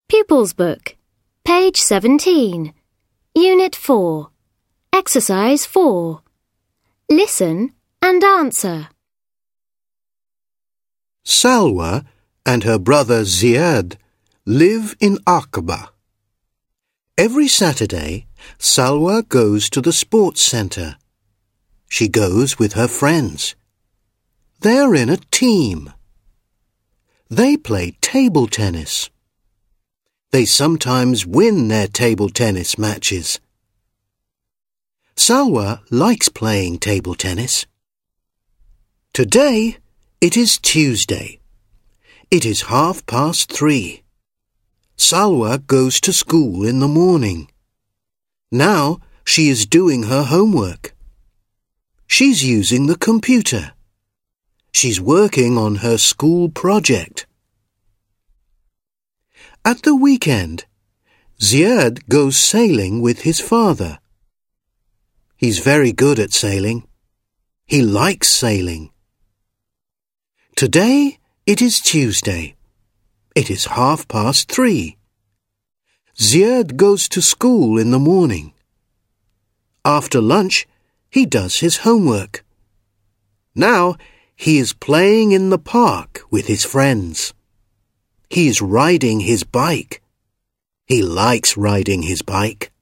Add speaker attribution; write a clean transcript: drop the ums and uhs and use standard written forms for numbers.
Speaker 1: Pupils Book, page 17, Unit 4, Exercise 4. Listen and answer.
Speaker 2: Salwa and her brother Ziad live in Aqaba. Every Saturday, Salwa goes to the sports centre. She goes with her friends. They're in a team. They play table tennis. They sometimes win their table tennis matches. Salwa likes playing table tennis. Today, it is Tuesday. It is 3:30. Salwa goes to school in the morning. Now she is doing her homework. She's using the computer. She's working on her school project. At the weekend, Ziad goes sailing with his father. He's very good at sailing. He likes sailing. Today, it is Tuesday. It is 3:30. Ziad goes to school in the morning. After lunch, he does his homework. Now, he is playing in the park with his friends. He is riding his bike. He likes riding his bike.